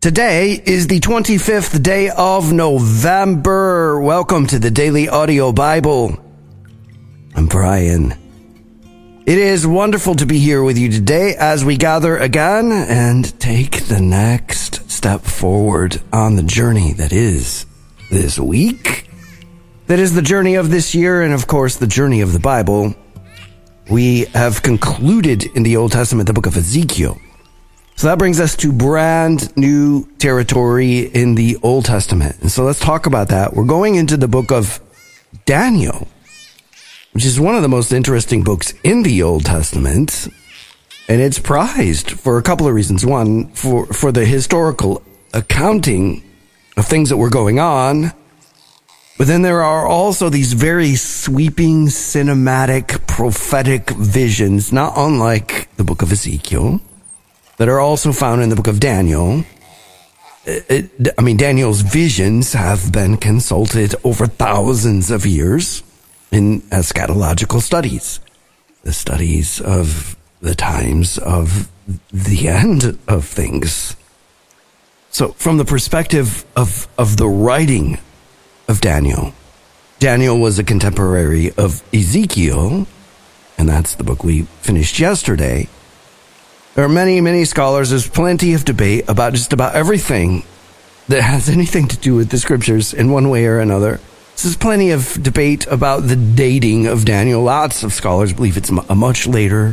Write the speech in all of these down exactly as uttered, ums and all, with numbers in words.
Today is the twenty-fifth day of November. Welcome to the Daily Audio Bible. I'm Brian. It is wonderful to be here with you today as we gather again and take the next step forward on the journey that is this week. That is the journey of this year and, of course, the journey of the Bible. We have concluded in the Old Testament the book of Ezekiel. So that brings us to brand new territory in the Old Testament. And so let's talk about that. We're going into the book of Daniel, which is one of the most interesting books in the Old Testament. And it's prized for a couple of reasons. One, for, for the historical accounting of things that were going on. But then there are also these very sweeping, cinematic, prophetic visions, not unlike the book of Ezekiel, that are also found in the book of Daniel. It, it, I mean, Daniel's visions have been consulted over thousands of years in eschatological studies, the studies of the times of the end of things. So from the perspective of, of the writing of Daniel, Daniel was a contemporary of Ezekiel, and that's the book we finished yesterday. There are many, many scholars. There's plenty of debate about just about everything that has anything to do with the scriptures in one way or another. There's plenty of debate about the dating of Daniel. Lots of scholars believe it's a much later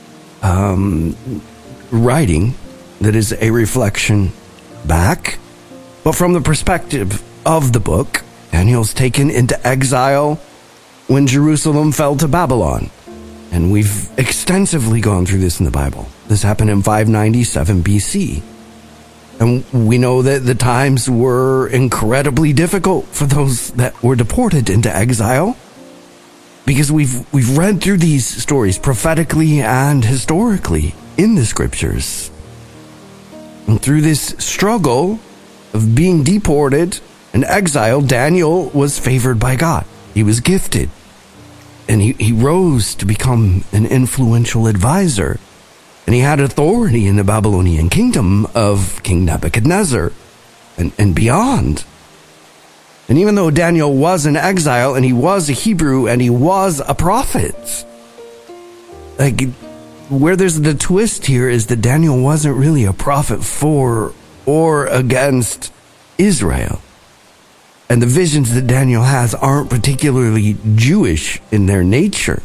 um, writing that is a reflection back. But from the perspective of the book, Daniel's taken into exile when Jerusalem fell to Babylon. And we've extensively gone through this in the Bible. This happened in five ninety-seven B C. And we know that the times were incredibly difficult for those that were deported into exile, because we've we've read through these stories prophetically and historically in the scriptures. And through this struggle of being deported and exiled, Daniel was favored by God. He was gifted. And he, he rose to become an influential advisor. And he had authority in the Babylonian kingdom of King Nebuchadnezzar and, and beyond. And even though Daniel was in exile and he was a Hebrew and he was a prophet, like, where there's the twist here is that Daniel wasn't really a prophet for or against Israel. And the visions that Daniel has aren't particularly Jewish in their nature,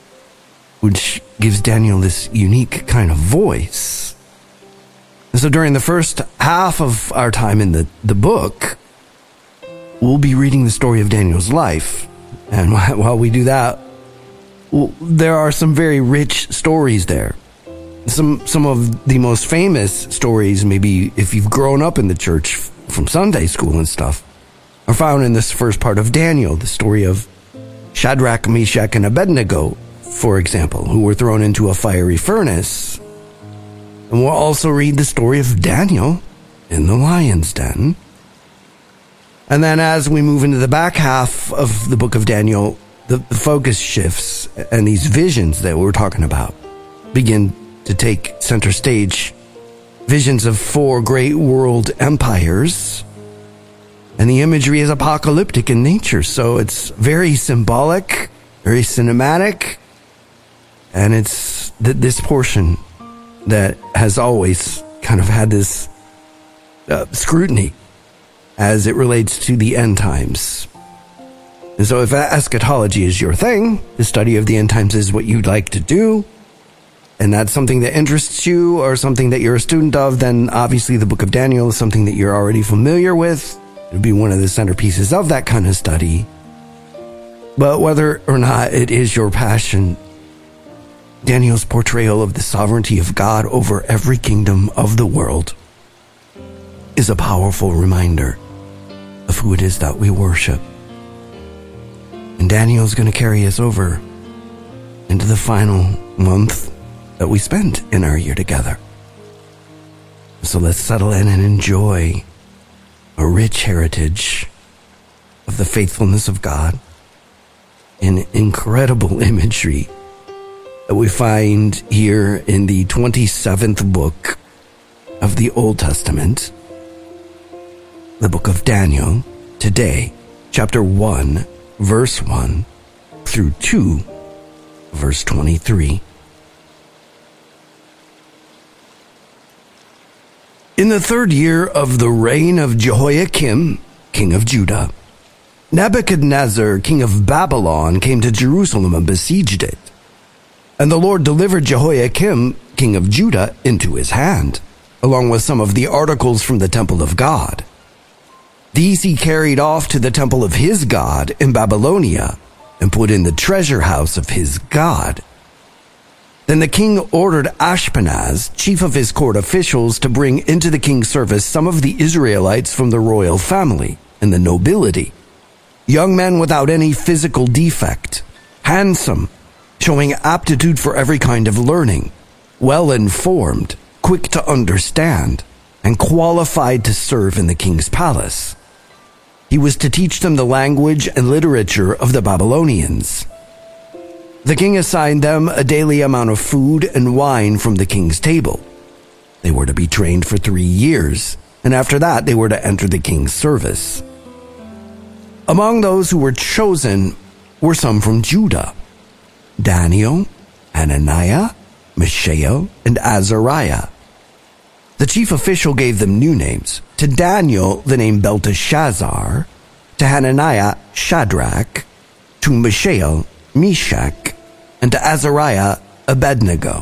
which gives Daniel this unique kind of voice. And so during the first half of our time in the, the book, we'll be reading the story of Daniel's life. And while we do that, well, there are some very rich stories there. Some, some of the most famous stories, maybe if you've grown up in the church from Sunday school and stuff, are found in this first part of Daniel, the story of Shadrach, Meshach, and Abednego, for example, who were thrown into a fiery furnace. And we'll also read the story of Daniel in the lion's den. And then as we move into the back half of the book of Daniel, the, the focus shifts, and these visions that we're talking about begin to take center stage. Visions of four great world empires. And the imagery is apocalyptic in nature, so it's very symbolic, very cinematic, and it's th- this portion that has always kind of had this uh, scrutiny as it relates to the end times. And so if eschatology is your thing, the study of the end times is what you'd like to do, and that's something that interests you or something that you're a student of, then obviously the book of Daniel is something that you're already familiar with. It would be one of the centerpieces of that kind of study. But whether or not it is your passion, Daniel's portrayal of the sovereignty of God over every kingdom of the world is a powerful reminder of who it is that we worship. And Daniel's going to carry us over into the final month that we spend in our year together. So let's settle in and enjoy a rich heritage of the faithfulness of God in incredible imagery that we find here in the twenty-seventh book of the Old Testament, the book of Daniel, today, chapter one, verse one, through two, verse twenty-three. In the third year of the reign of Jehoiakim, king of Judah, Nebuchadnezzar, king of Babylon, came to Jerusalem and besieged it. And the Lord delivered Jehoiakim, king of Judah, into his hand, along with some of the articles from the temple of God. These he carried off to the temple of his God in Babylonia and put in the treasure house of his God. Then the king ordered Ashpenaz, chief of his court officials, to bring into the king's service some of the Israelites from the royal family and the nobility, young men without any physical defect, handsome, showing aptitude for every kind of learning, well-informed, quick to understand, and qualified to serve in the king's palace. He was to teach them the language and literature of the Babylonians. The king assigned them a daily amount of food and wine from the king's table. They were to be trained for three years, and after that they were to enter the king's service. Among those who were chosen were some from Judah: Daniel, Hananiah, Mishael, and Azariah. The chief official gave them new names. To Daniel, the name Belteshazzar; to Hananiah, Shadrach; to Mishael, Meshach; and to Azariah, Abednego.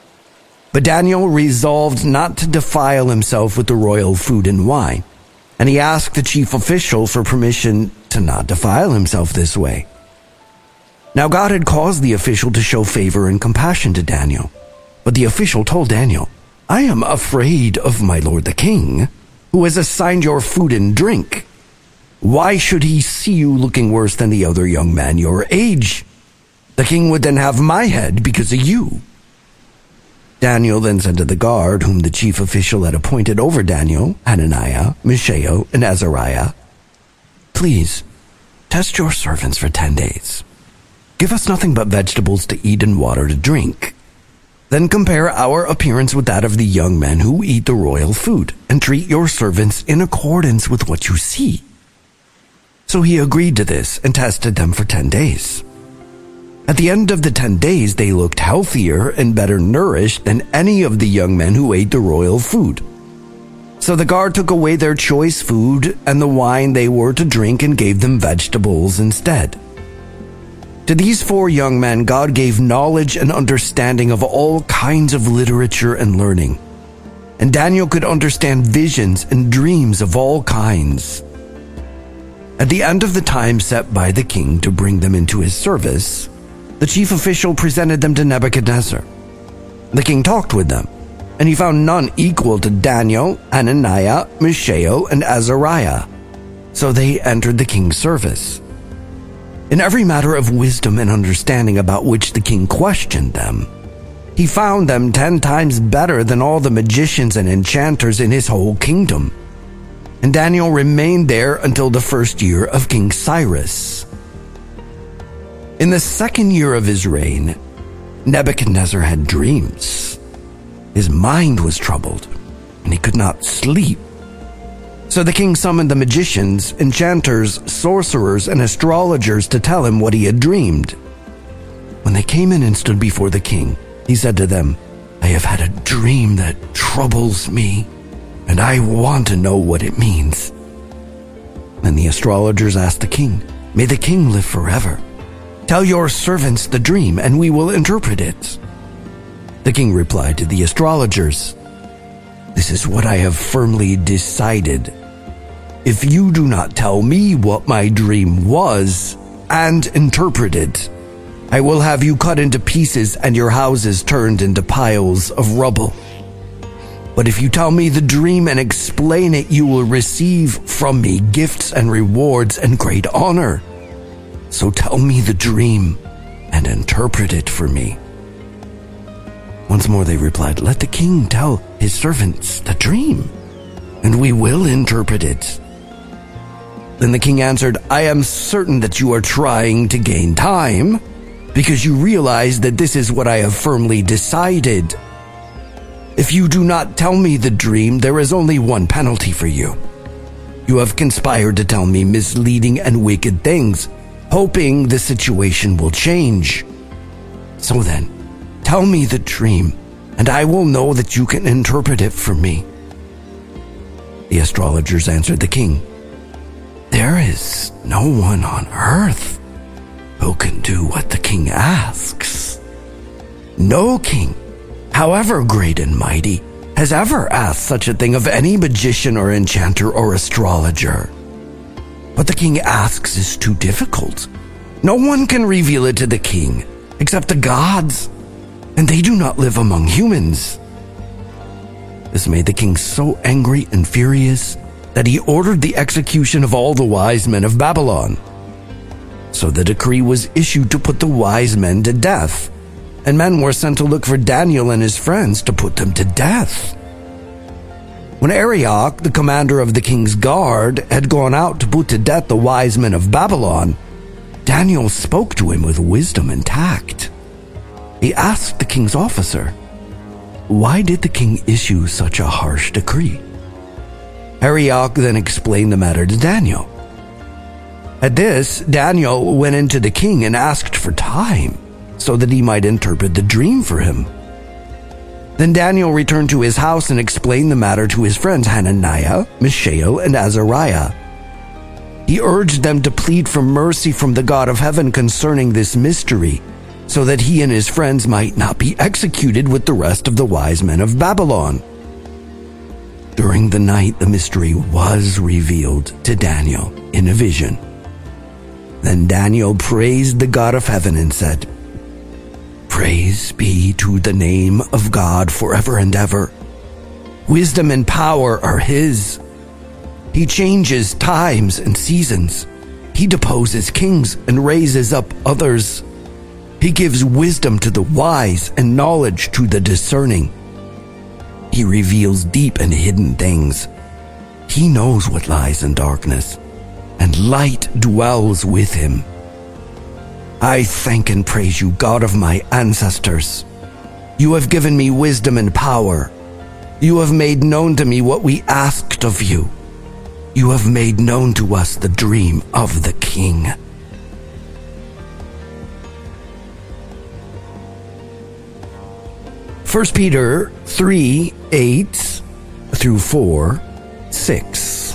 But Daniel resolved not to defile himself with the royal food and wine, and he asked the chief official for permission to not defile himself this way. Now God had caused the official to show favor and compassion to Daniel, but the official told Daniel, "I am afraid of my lord the king, who has assigned your food and drink. Why should he see you looking worse than the other young men your age? The king would then have my head because of you." Daniel then said to the guard, whom the chief official had appointed over Daniel, Hananiah, Mishael, and Azariah, "Please, test your servants for ten days. Give us nothing but vegetables to eat and water to drink. Then compare our appearance with that of the young men who eat the royal food, and treat your servants in accordance with what you see." So he agreed to this and tested them for ten days. At the end of the ten days, they looked healthier and better nourished than any of the young men who ate the royal food. So the guard took away their choice food and the wine they were to drink and gave them vegetables instead. To these four young men, God gave knowledge and understanding of all kinds of literature and learning. And Daniel could understand visions and dreams of all kinds. At the end of the time set by the king to bring them into his service, the chief official presented them to Nebuchadnezzar. The king talked with them, and he found none equal to Daniel, Hananiah, Mishael, and Azariah. So they entered the king's service. In every matter of wisdom and understanding about which the king questioned them, he found them ten times better than all the magicians and enchanters in his whole kingdom. And Daniel remained there until the first year of King Cyrus. In the second year of his reign, Nebuchadnezzar had dreams. His mind was troubled, and he could not sleep. So the king summoned the magicians, enchanters, sorcerers, and astrologers to tell him what he had dreamed. When they came in and stood before the king, he said to them, "I have had a dream that troubles me, and I want to know what it means." Then the astrologers asked the king, "May the king live forever. Tell your servants the dream, and we will interpret it." The king replied to the astrologers, "This is what I have firmly decided. If you do not tell me what my dream was and interpret it, I will have you cut into pieces and your houses turned into piles of rubble. But if you tell me the dream and explain it, you will receive from me gifts and rewards and great honor. So tell me the dream and interpret it for me." Once more they replied, "Let the king tell his servants the dream, and we will interpret it." Then the king answered, "I am certain that you are trying to gain time, because you realize that this is what I have firmly decided. If you do not tell me the dream, there is only one penalty for you. You have conspired to tell me misleading and wicked things, hoping the situation will change. So then, tell me the dream, and I will know that you can interpret it for me." The astrologers answered the king, "There is no one on earth who can do what the king asks. No king, however great and mighty, has ever asked such a thing of any magician or enchanter or astrologer. What the king asks is too difficult. No one can reveal it to the king except the gods, and they do not live among humans." This made the king so angry and furious that he ordered the execution of all the wise men of Babylon. So the decree was issued to put the wise men to death, and men were sent to look for Daniel and his friends to put them to death. When Arioch, the commander of the king's guard, had gone out to put to death the wise men of Babylon, Daniel spoke to him with wisdom and tact. He asked the king's officer, "Why did the king issue such a harsh decree?" Arioch then explained the matter to Daniel. At this, Daniel went into the king and asked for time so that he might interpret the dream for him. Then Daniel returned to his house and explained the matter to his friends Hananiah, Mishael, and Azariah. He urged them to plead for mercy from the God of heaven concerning this mystery, so that he and his friends might not be executed with the rest of the wise men of Babylon. During the night, the mystery was revealed to Daniel in a vision. Then Daniel praised the God of heaven and said, "Praise be to the name of God forever and ever. Wisdom and power are his. He changes times and seasons. He deposes kings and raises up others. He gives wisdom to the wise and knowledge to the discerning. He reveals deep and hidden things. He knows what lies in darkness, and light dwells with him. I thank and praise you, God of my ancestors. You have given me wisdom and power. You have made known to me what we asked of you. You have made known to us the dream of the king." First Peter three, eight through four, six.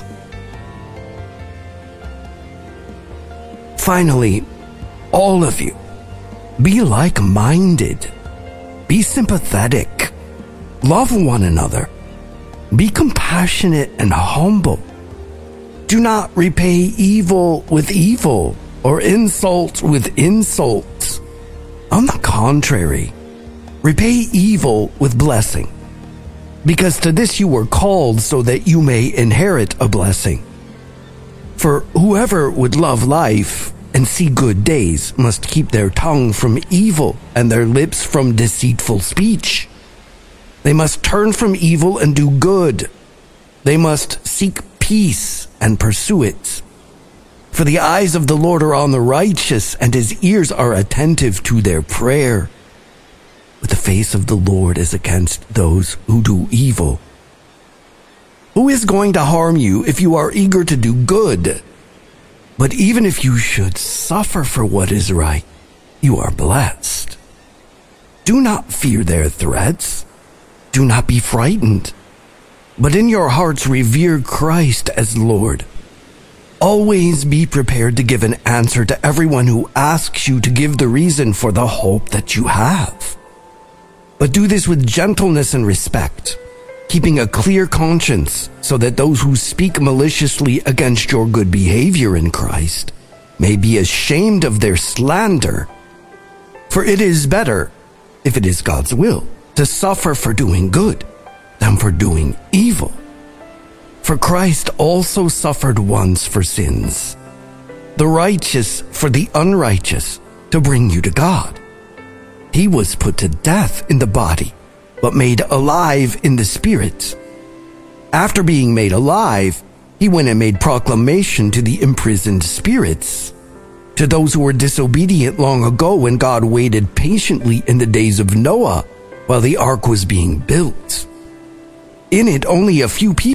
Finally, all of you, be like-minded, be sympathetic, love one another, be compassionate and humble. Do not repay evil with evil or insult with insult. On the contrary, repay evil with blessing, because to this you were called so that you may inherit a blessing. For whoever would love life and see good days must keep their tongue from evil and their lips from deceitful speech. They must turn from evil and do good. They must seek peace and pursue it. For the eyes of the Lord are on the righteous, and his ears are attentive to their prayer. But the face of the Lord is against those who do evil. Who is going to harm you if you are eager to do good? But even if you should suffer for what is right, you are blessed. Do not fear their threats. Do not be frightened. But in your hearts revere Christ as Lord. Always be prepared to give an answer to everyone who asks you to give the reason for the hope that you have. But do this with gentleness and respect, keeping a clear conscience, so that those who speak maliciously against your good behavior in Christ may be ashamed of their slander. For it is better, if it is God's will, to suffer for doing good than for doing evil. For Christ also suffered once for sins, the righteous for the unrighteous, to bring you to God. He was put to death in the body, but made alive in the spirit. After being made alive, he went and made proclamation to the imprisoned spirits, to those who were disobedient long ago when God waited patiently in the days of Noah while the ark was being built. In it, only a few people,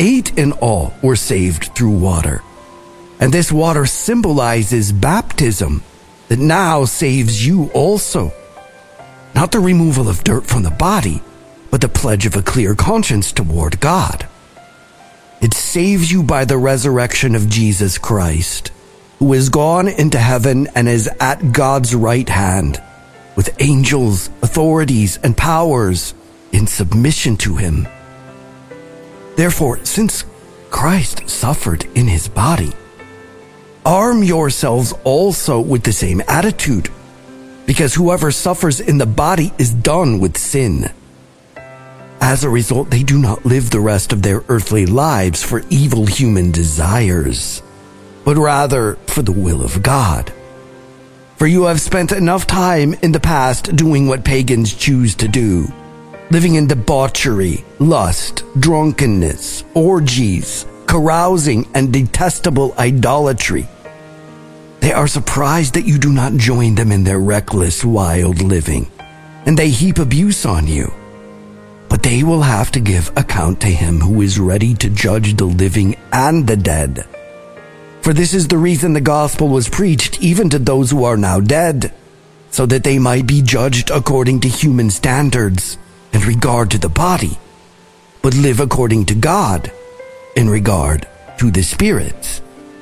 Eight in all were saved through water. And this water symbolizes baptism that now saves you also. Not the removal of dirt from the body, but the pledge of a clear conscience toward God. It saves you by the resurrection of Jesus Christ, who is gone into heaven and is at God's right hand, with angels, authorities, and powers in submission to him. Therefore, since Christ suffered in his body, arm yourselves also with the same attitude, because whoever suffers in the body is done with sin. As a result, they do not live the rest of their earthly lives for evil human desires, but rather for the will of God. For you have spent enough time in the past doing what pagans choose to do, living in debauchery, lust, drunkenness, orgies, carousing, and detestable idolatry. They are surprised that you do not join them in their reckless, wild living, and they heap abuse on you. But they will have to give account to him who is ready to judge the living and the dead. For this is the reason the gospel was preached even to those who are now dead, so that they might be judged according to human standards in regard to the body, but live according to God in regard to the spirits.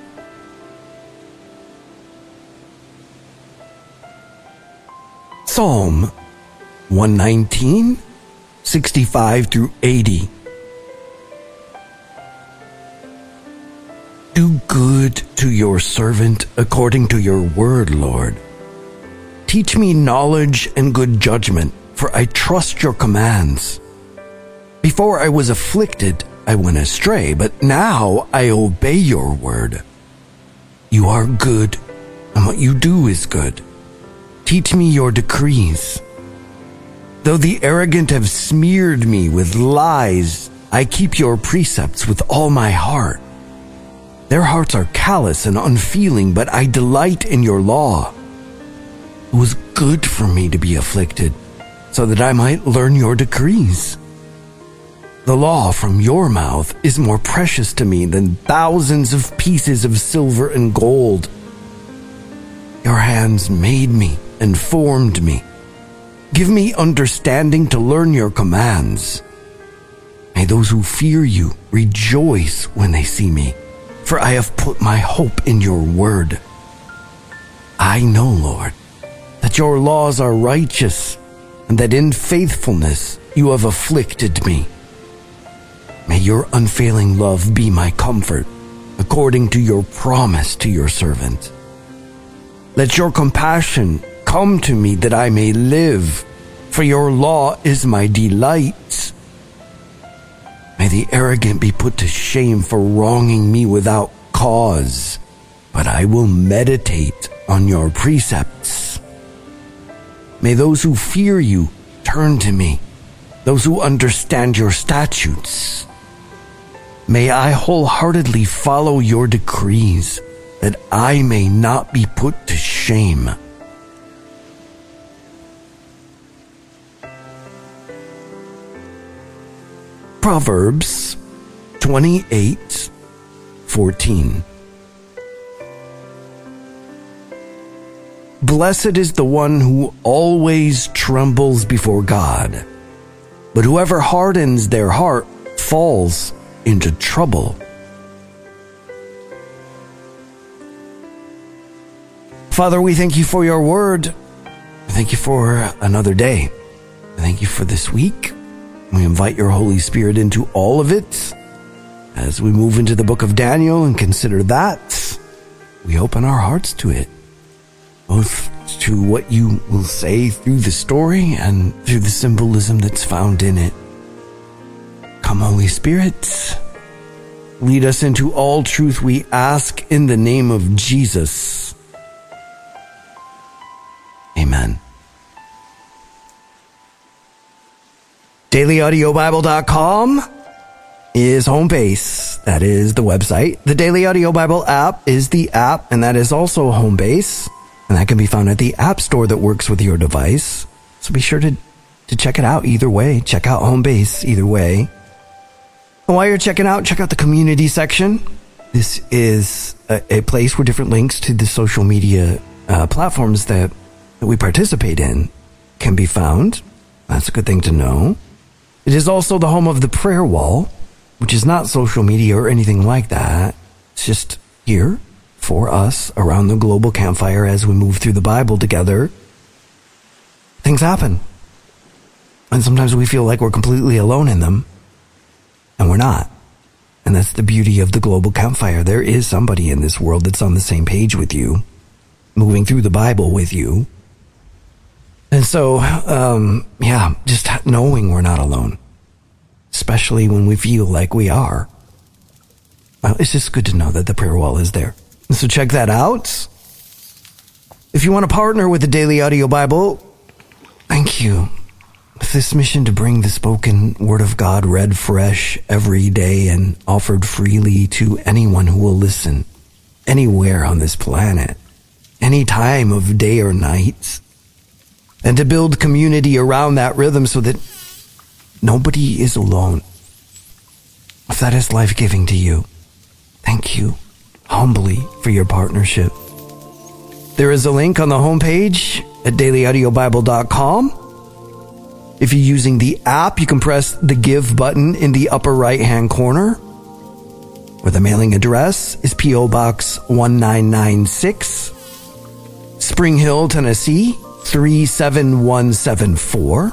Psalm one nineteen, sixty-five through eighty. Do good to your servant according to your word, Lord. Teach me knowledge and good judgment, for I trust your commands. Before I was afflicted, I went astray, but now I obey your word. You are good, and what you do is good. Teach me your decrees. Though the arrogant have smeared me with lies, I keep your precepts with all my heart. Their hearts are callous and unfeeling, but I delight in your law. It was good for me to be afflicted, so that I might learn your decrees. The law from your mouth is more precious to me than thousands of pieces of silver and gold. Your hands made me and formed me. Give me understanding to learn your commands. May those who fear you rejoice when they see me, for I have put my hope in your word. I know, Lord, that your laws are righteous, and that in faithfulness you have afflicted me. May your unfailing love be my comfort, according to your promise to your servant. Let your compassion come to me that I may live, for your law is my delight. May the arrogant be put to shame for wronging me without cause, but I will meditate on your precepts. May those who fear you turn to me, those who understand your statutes. May I wholeheartedly follow your decrees, that I may not be put to shame. Proverbs twenty-eight fourteen. Blessed is the one who always trembles before God, but whoever hardens their heart falls into trouble. Father, we thank you for your word. Thank you for another day. Thank you for this week. We invite your Holy Spirit into all of it. As we move into the book of Daniel and consider that, we open our hearts to it, both to what you will say through the story and through the symbolism that's found in it. Come, Holy Spirit, lead us into all truth, we ask in the name of Jesus. Amen. daily audio bible dot com is home base. That is the website. The Daily Audio Bible app is the app, and that is also home base. And that can be found at the app store that works with your device. So be sure to, to check it out either way. Check out home base either way. And while you're checking out, check out the community section. This is a, a place where different links to the social media uh, platforms that, that we participate in can be found. That's a good thing to know. It is also the home of the prayer wall, which is not social media or anything like that. It's just here for us around the global campfire as we move through the Bible together. Things happen. And sometimes we feel like we're completely alone in them. And we're not. And that's the beauty of the global campfire. There is somebody in this world that's on the same page with you, moving through the Bible with you. And so, um, yeah, just knowing we're not alone, especially when we feel like we are. Well, it's just good to know that the prayer wall is there. And so check that out. If you want to partner with the Daily Audio Bible, thank you. With this mission to bring the spoken word of God read fresh every day and offered freely to anyone who will listen, anywhere on this planet, any time of day or night, and to build community around that rhythm so that nobody is alone. If that is life-giving to you, thank you humbly for your partnership. There is a link on the homepage at daily audio bible dot com. If you're using the app, you can press the Give button in the upper right-hand corner, where the mailing address is P O Box one nine nine six, Spring Hill, Tennessee, three seven one seven four.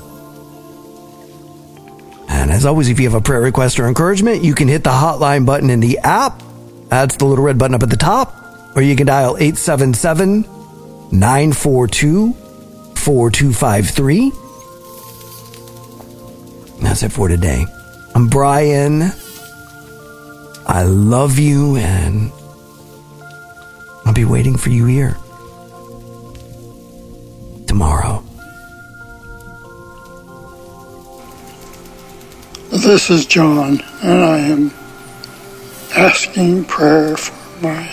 And as always, if you have a prayer request or encouragement, you can hit the hotline button in the app. That's the little red button up at the top. Or you can dial eight seven seven, nine four two, four two five three. That's it for today. I'm Brian. I love you, and I'll be waiting for you here tomorrow. This is John, and I am asking prayer for my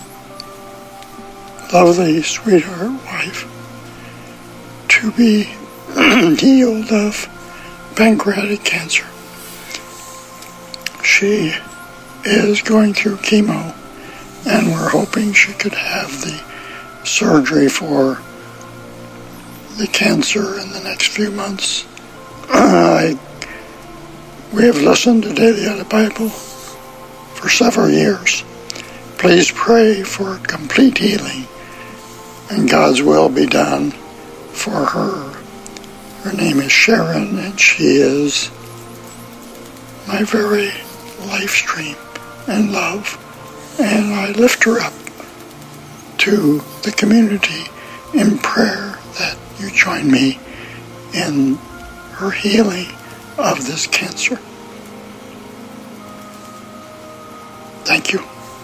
lovely sweetheart wife to be healed of pancreatic cancer. She is going through chemo, and we're hoping she could have the surgery for the cancer in the next few months. I, we have listened to Daily Audio Bible for several years. Please pray for complete healing and God's will be done for her. Her name is Sharon, and she is my very life stream and love. And I lift her up to the community in prayer that you join me in her healing of this cancer. Thank you.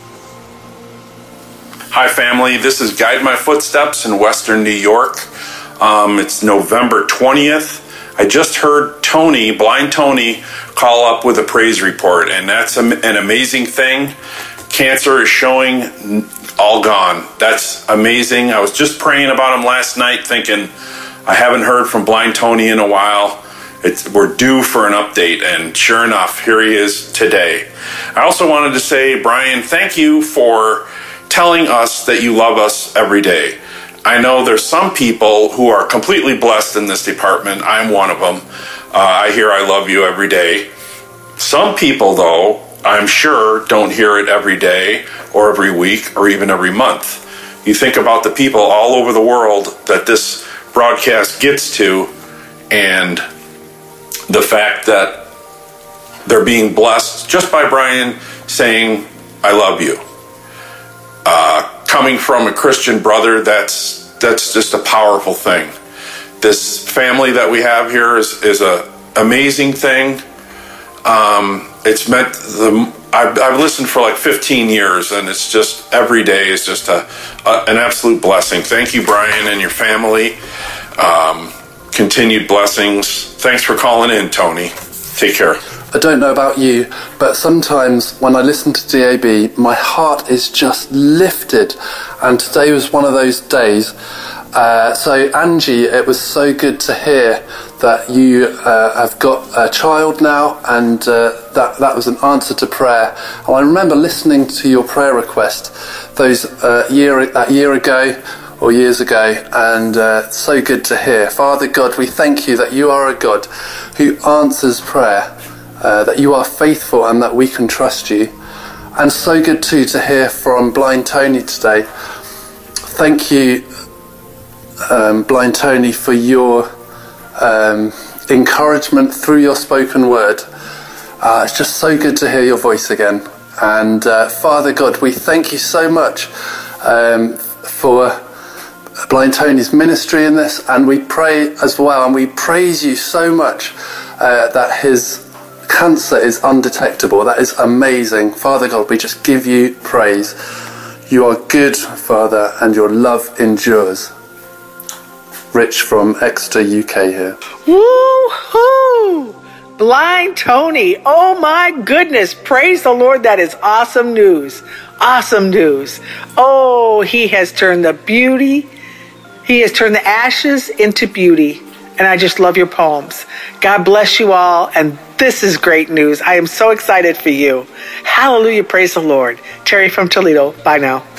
Hi, family. This is Guide My Footsteps in Western New York. Um, it's November twentieth. I just heard Tony, Blind Tony, call up with a praise report, and that's an amazing thing. Cancer is showing all gone. That's amazing. I was just praying about him last night, thinking I haven't heard from Blind Tony in a while. It's, we're due for an update, and sure enough, here he is today. I also wanted to say, Brian, thank you for telling us that you love us every day. I know there's some people who are completely blessed in this department. I'm one of them. Uh, I hear I love you every day. Some people, though, I'm sure don't hear it every day or every week or even every month. You think about the people all over the world that this broadcast gets to, and the fact that they're being blessed just by Brian saying, I love you. Uh, coming from a Christian brother, that's that's just a powerful thing. This family that we have here is is a amazing thing. Um, it's meant the I've, I've listened for like fifteen years, and it's just every day is just a, a an absolute blessing. Thank you, Brian, and your family. Um, continued blessings. Thanks for calling in, Tony. Take care. I don't know about you, but sometimes when I listen to D A B, my heart is just lifted. And today was one of those days. Uh, so, Angie, it was so good to hear that you uh, have got a child now, and uh, that that was an answer to prayer. And I remember listening to your prayer request those uh, year that year ago or years ago, and uh, so good to hear. Father God, we thank you that you are a God who answers prayer, uh, that you are faithful and that we can trust you. And so good too to hear from Blind Tony today. Thank you, um, Blind Tony, for your um, encouragement through your spoken word. Uh, it's just so good to hear your voice again. And uh, Father God, we thank you so much um, for Blind Tony's ministry in this, and we pray as well, and we praise you so much uh, that his cancer is undetectable. That is amazing. Father God, we just give you praise. You are good, Father, and your love endures. Rich from Exeter, U K here. Woo-hoo! Blind Tony. Oh my goodness. Praise the Lord. That is awesome news. Awesome news. Oh, he has turned the beauty. He has turned the ashes into beauty. And I just love your poems. God bless you all. And this is great news. I am so excited for you. Hallelujah. Praise the Lord. Terry from Toledo. Bye now.